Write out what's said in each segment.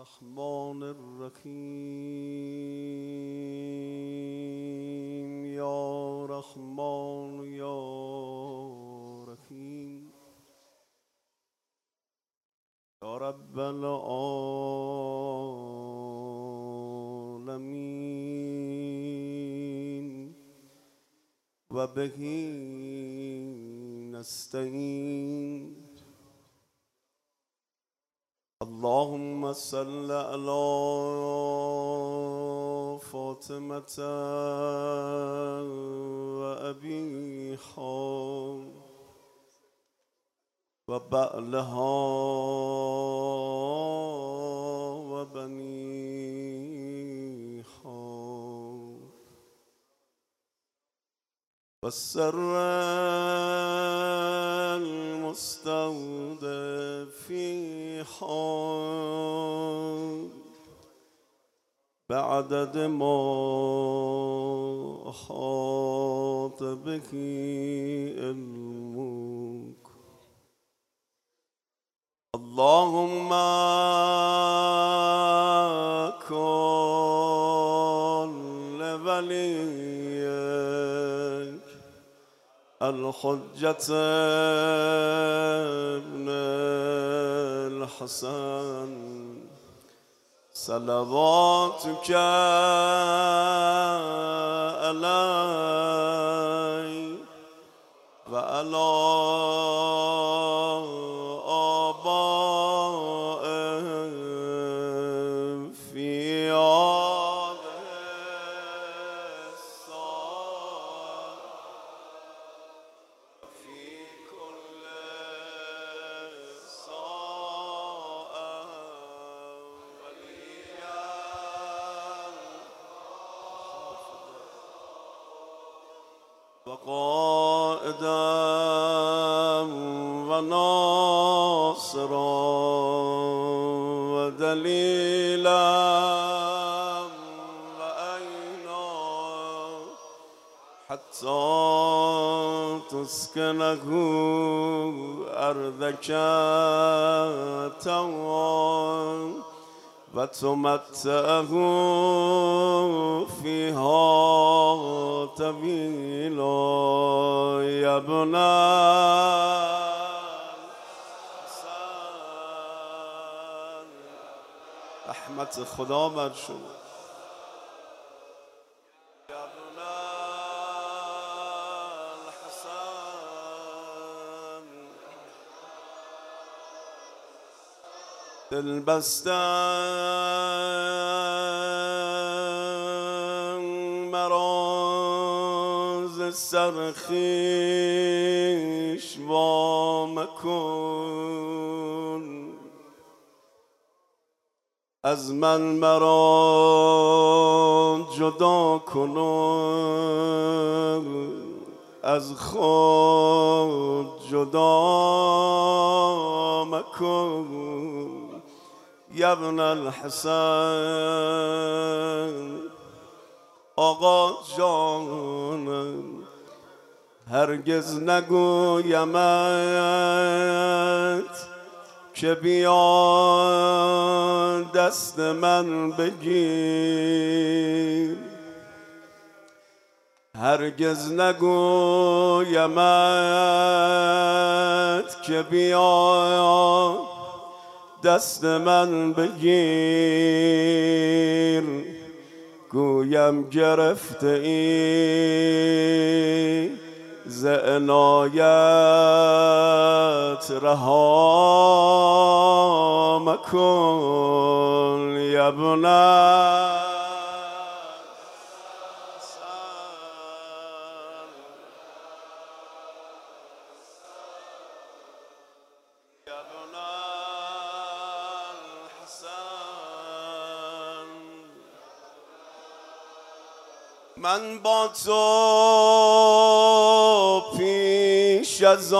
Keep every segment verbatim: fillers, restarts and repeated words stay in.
الرحمن الرحیم یا رحمان یا رحیم یا رب العالمین و بهی نستعین. اللهم صل على فاطمة وأبيها وبعلها وبنيها والسر المستودع فيها بعدد ما أحاط به علمك. اللهم كن لوليك الحجة ابن الحسن صلواتك عليه وعلى آبائه في هذه الساعة في كل ساعة وليا وقائدا وناصرا ودليلا وأينا حتى تسكنه أرضك طوعا وتمتعه فيها طويلا يا ابن الحسن. رحمت خدا بر شما. یا ابن الحسن دل بستن مراز سرخیش وام کن، از من مرا جدا کن، از خود جدا مکن. یا ابن الحسن آقا جانم هرگز نگویمت که بیا دست من بگیر، هرگز نگویمت که بیا دست من بگیر. گویم گرفته ای ز عنایت رها مکن. یا ابن من با تو پیش از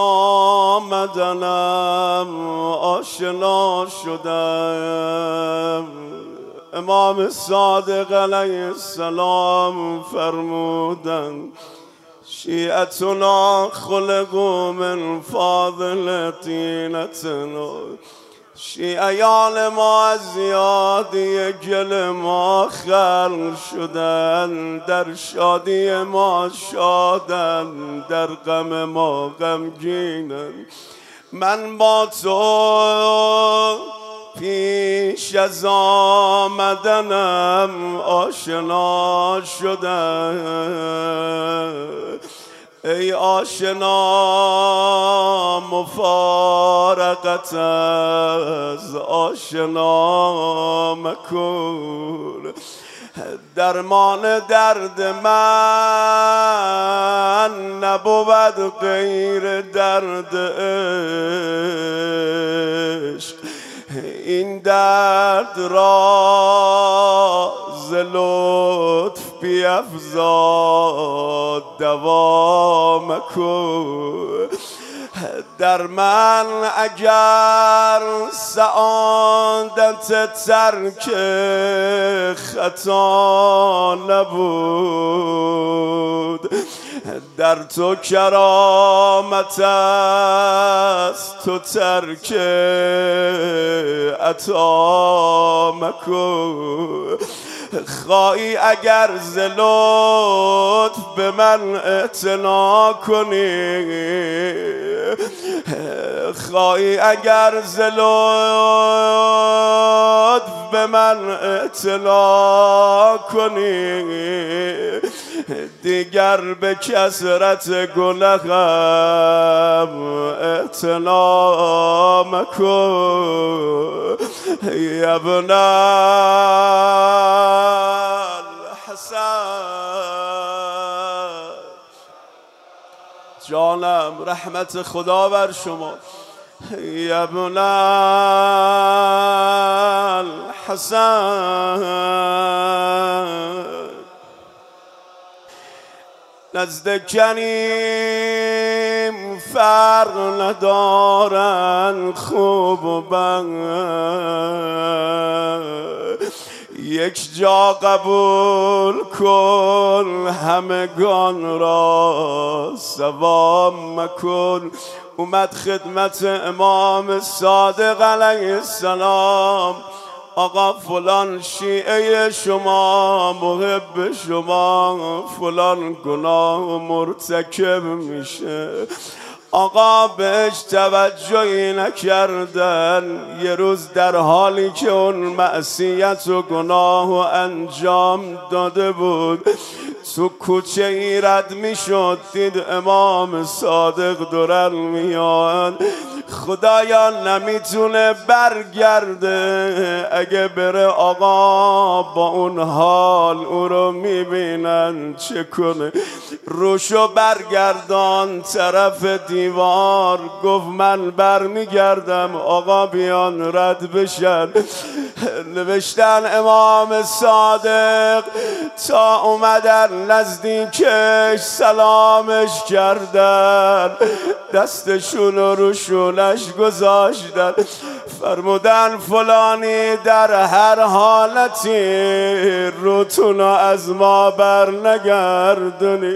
آمدنم آشنا شدم. امام صادق علیه السلام فرمودند شیعتنا خلقوا من فاضل طینتنا، شیعیان ما از زیادی گل ما خلق شدن، در شادی ما شادن، در غم ما غمگینن. من با تو پیش از آمدنم آشنا شدم، ای آشنا مفارقت از آشنا مکن. درمان درد من نبود غیر درد عشق، این درد را ز لطف بیفزا دوا مکن. در من اگر سعادت ترک خطا نبود، در تو کرامت است تو ترک عطا مکن. خواهی اگر ز لطف به من اعتنا کنی، خواهی اگر ز لطف به من اعتنا کنی، دیگر به کثرت گناهم اعتنا مکن. یا ابن الحسن، جانم رحمت خدا بر شما. یا ابن الحسن، نزد کریم فرق ندارن خوب و بد، یک جا قبول کن همگان را سوا مکن. اومد خدمت امام صادق علیه السلام، آقا فلان شیعه شما محب شما فلان گناه مرتکب میشه، آقا بهش توجهی نکردن. یه روز در حالی که اون معصیت و گناه و انجام داده بود، تو کوچه ای رد می شد، دید امام صادق دورن میاد. خدایا نمیتونه برگرده، اگه بره آقا با اون حال او رو میبینن چه کنه؟ روشو برگردان طرف دیوار، گفت من برمیگردم آقا بیان رد بشن. نوشتن امام صادق تا اومدن نزدیکش سلامش کردن، دستشون رو روشونش گذاشتن، فرمودن فلانی در هر حالتی روتونو از ما بر نگردونی.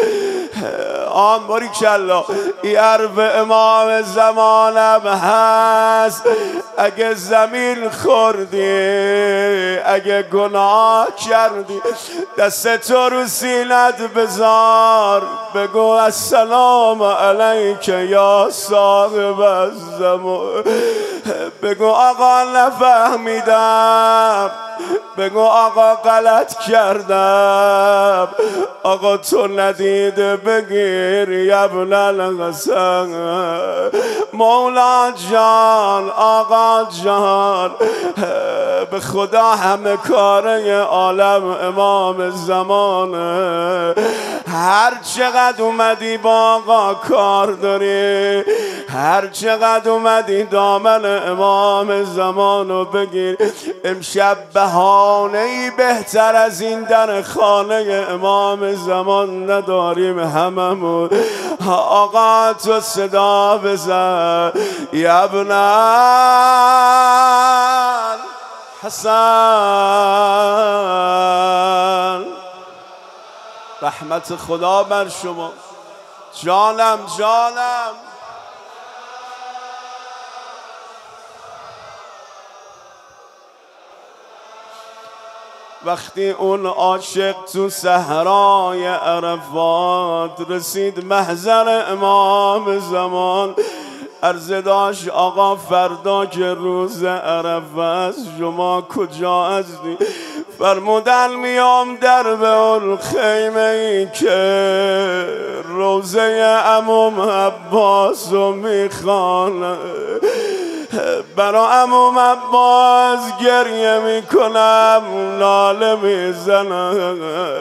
آن باری کلا ای عرب امام زمانم هست، اگه زمین خوردی اگه گناه کردی دست تو رو سینت بذار، بگو السلام علیک یا صاحب الزمان. بگو آقا نفهمیدم، بگو آقا غلط کردم، آقا تو ندیده بگیر یا ابن الحسن. مولا جان آقا جان، به خدا همه کاره عالم امام زمانه، هر چقدر اومدی با آقا کار داری، هر چقدر اومدی دامن امام زمانو بگیر. امشب بهانه‌ای بهتر از این در خانه امام زمان نداریم هممون. آقا تو صدا بزن یا ابن الحسن، رحمت خدا بر شما. جانم جانم وقتی اون عاشق تو صحرای عرفات رسید محضر امام زمان، عرضه داشت آقا فردا که روز عرفه است شما کجا هستی؟ فرمودن میام در به اون خیمه ای که روزه عموم عباس رو میخوانه. برا عموم عباس گریه میکنم، ناله میزنم،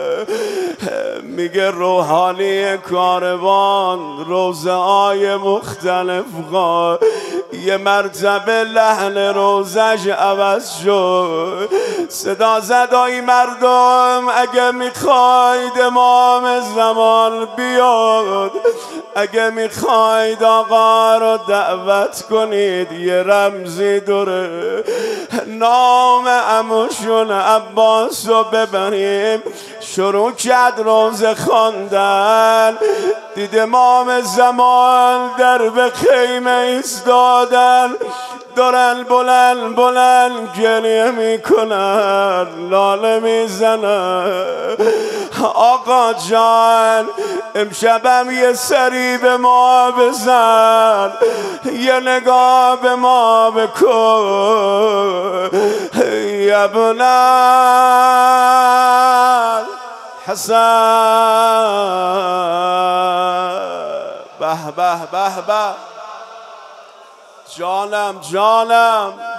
میگه روحانی کاروان روزه های مختلف خواه، یه مرتبه لحن روزش عوض شد. صدا زدای مردم اگه میخواید امام زمان بیاد، اگه میخواید آقا رو دعوت کنید، یه رمزی داره، نام عموشون عباس رو ببریم. شروع کرد روزه خواندن، دید امام زمان در به خیمه ایستادن، دارن بلند بلند گریه میکنن، لاله میزنن. آقا جان امشبم یه سری به ما بزن، یه نگاه به ما بکن، یا بلال حسن. به به به به، جانم جانم.